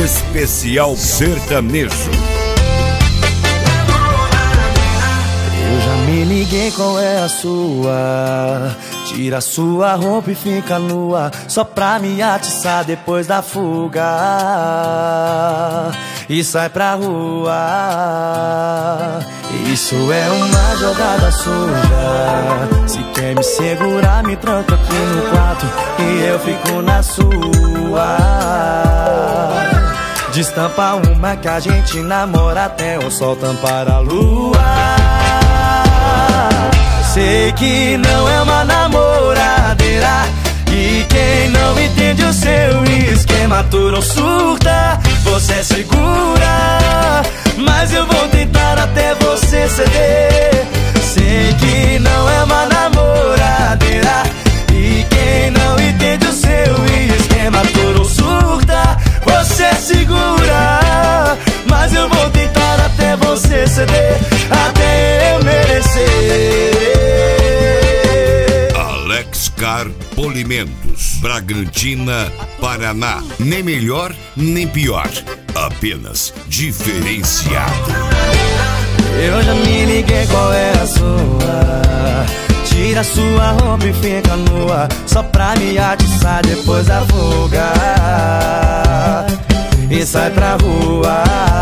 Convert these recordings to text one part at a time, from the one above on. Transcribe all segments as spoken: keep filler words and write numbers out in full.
Especial Sertanejo. Eu já me liguei, qual é a sua? Tira sua roupa e fica nua, só pra me atiçar depois da fuga. E sai pra rua. Isso é uma jogada suja. Se quer me segurar, me tranca aqui no quarto e eu fico na sua. Destampa uma que a gente namora até o sol tampar a lua. Sei que não é uma namoradeira, e quem não entende o seu esquema, tu não surta, você é segura, mas eu vou tentar até você ceder. Sei que não é uma namoradeira, e quem não entende o seu esquema, tu não surta, você é segura, mas eu vou tentar até você ceder, até eu merecer. Car Polimentos, Bragantina, Paraná. Nem melhor, nem pior, apenas diferenciado. Eu já me liguei, qual é a sua? Tira sua roupa e fica nua, só pra me atiçar depois da fuga. E sai pra rua.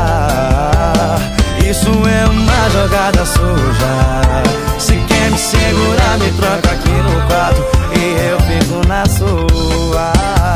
Isso é uma jogada suja. Se quer me segurar, me troca aqui no quarto e eu fico na sua.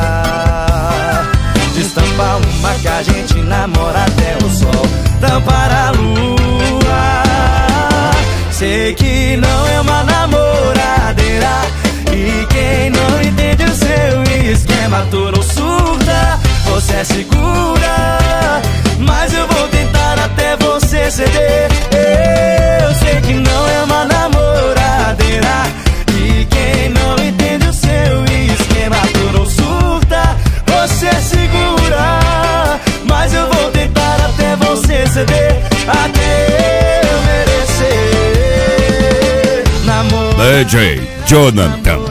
Destampa uma que a gente namora até o sol tampar a lua. Sei que não é uma namoradeira, e quem não entende o seu esquema, tu não surta, você é segura, mas eu vou tentar até você ceder. Eu sei que não é uma namoradeira, e quem não entende o seu esquema, tu não surta, você é segura, mas eu vou tentar até você ceder, até eu merecer. Namor... D J Jonathan.